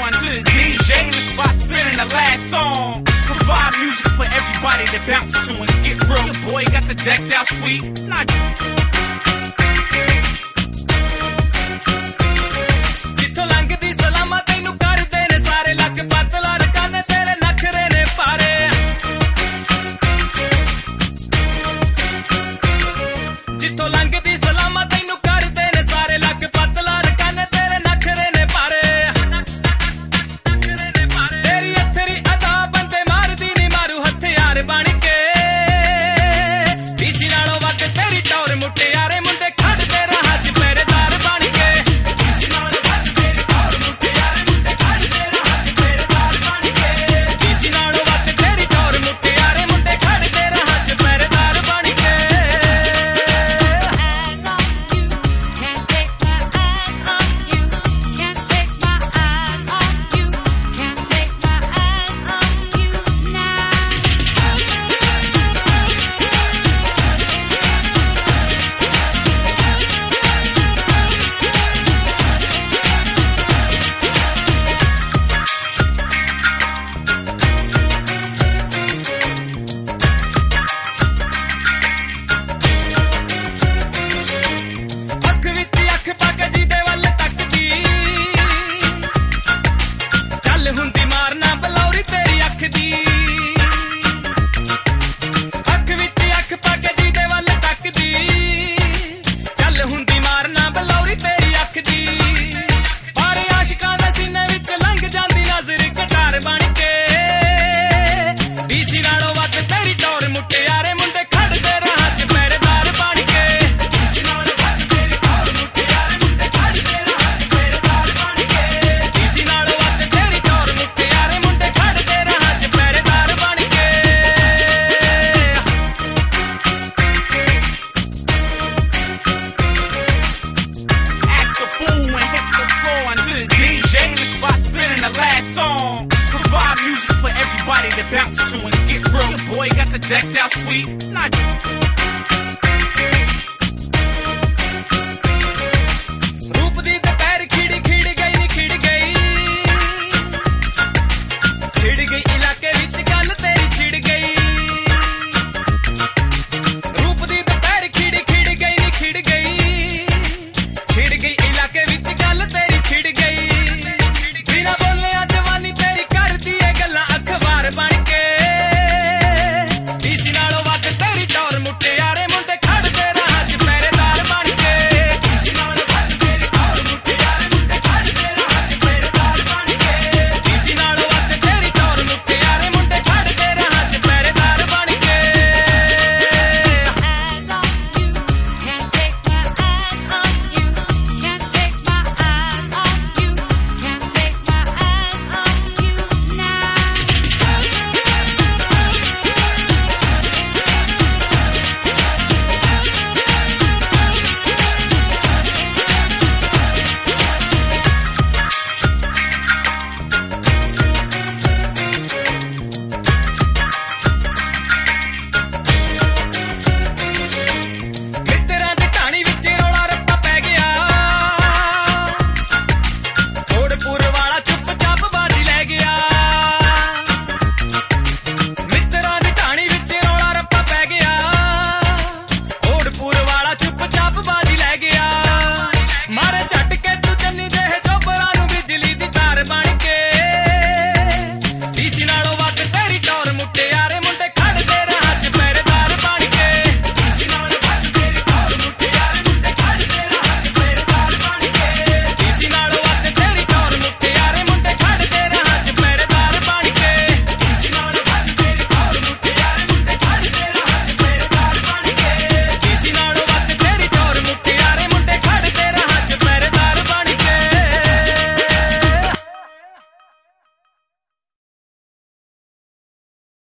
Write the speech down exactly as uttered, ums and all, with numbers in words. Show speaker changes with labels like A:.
A: on to the D J in the spot spinning the last song. Provide music for everybody to bounce to and get real. Your boy got the decked out suite. It's not
B: ਜਿੱਥੋਂ ਲੰਘਦੀ ਸਲਾਮਾਂ ਤੈਨੂੰ ਕਰਦੇ ਨੇ ਸਾਰੇ ਲੱਕ ਪਤਲਾ ਰਕਾਨੇ ਤੇਰੇ ਨਖਰੇ ਨੇ ਪਾਰੇ ਜਿੱਥੋਂ ਲੰਘਦੀ ਸਲਾਮਾਂ ਤੈਨੂੰ ਕਰਦੇ ਨੇ ਸਾਰੇ ਲੱਕ ਪਤਲਾ ਰਕਾਨੇ ਤੇਰੇ ਨਖਰੇ ਨੇ ਪਾਰੇ ਤੇਰੀ ਅਥਰੀ ਅਦਾ ਬੰਦੇ ਮਾਰਦੀ ਨੀ ਮਾਰੂ ਹਥਿਆਰ ਬਣ ਕੇ ਡੀਸੀ ਨਾਲੋਂ ਵੱਧ ਤੇਰੀ ਟੌਰ ਮੁਟਿਆਰੇ ਮੁੰਡੇ ਖੜਦੇ ਰਾਹ 'ਚ ਪਹਿਰੇਦਾਰ ਬਣ ਕੇ ਡੀਸੀ ਨਾਲੋਂ ਵੱਧ ਤੇਰੀ ਟੌਰ ਮੁਟਿਆਰੇ ਮੁੰਡੇ ਖੜਦੇ ਰਾਹ 'ਚ ਪਹਿਰੇਦਾਰ ਬਣ ਕੇ ਡੀਸੀ ਨਾਲੋਂ ਵੱਧ ਤੇਰੀ ਟੌਰ ਮੁਟਿਆਰੇ ਮੁੰਡੇ ਖੜਦੇ ਰਾਹ 'ਚ ਪਹਿਰੇਦਾਰ ਬਣ ਕੇ ਅੱਖ ਵਿੱਚ ਅੱਖ ਪਾ ਕੇ ਜਿਹਦੇ ਵੱਲ ਤੱਕਦੀ ਚੱਲ ਹੁੰਦੀ ਮਾਰਨਾ ਬਲੌਰੀ ਤੇਰੀ ਅੱਖ ਦੀ ਅੱਖ ਵਿੱਚ ਅੱਖ ਪਾ ਕੇ ਜਿਹਦੇ ਵੱਲ ਤੱਕਦੀ ਚੱਲ ਹੁੰਦੀ ਮਾਰਨਾ ਬਲੌਰੀ ਤੇਰੀ ਅੱਖ ਦੀ ਪਰ ਆਸ਼ਿਕਾਂ ਦੇ ਸੀਨੇ ਵਿੱਚ ਲੰਘ ਜਾਂਦੀ ਨਜ਼ਰ ਕਟਾਰ ਬਣ ਕੇ ਡੀਸੀ ਨਾਲੋਂ ਵੱਧ ਤੇਰੀ ਟੌਰ ਮੁਟਿਆਰੇ ਮੁੰਡੇ ਖੜਦੇ ਰਾਹ 'ਚ ਪਹਿਰੇਦਾਰ ਬਣ ਕੇ ਡੀਸੀ ਨਾਲੋਂ ਵੱਧ ਤੇਰੀ ਟੌਰ ਮੁਟਿਆਰੇ ਮੁੰਡੇ ਖੜਦੇ ਰਾਹ 'ਚ ਪਹਿਰੇਦਾਰ ਬਣ ਕੇ ਡੀਸੀ ਨਾਲੋਂ ਵੱਧ ਤੇਰੀ ਟੌਰ ਮੁਟਿਆਰੇ ਮੁੰਡੇ ਖੜਦੇ ਰਾਹ 'ਚ ਪਹਿਰੇਦਾਰ ਬਣ ਕੇ
A: act the fool and hit the floor until the D J in the spot spinning the last song. Provide music for everybody to bounce to and get real. Your boy got the decked out suite. It's not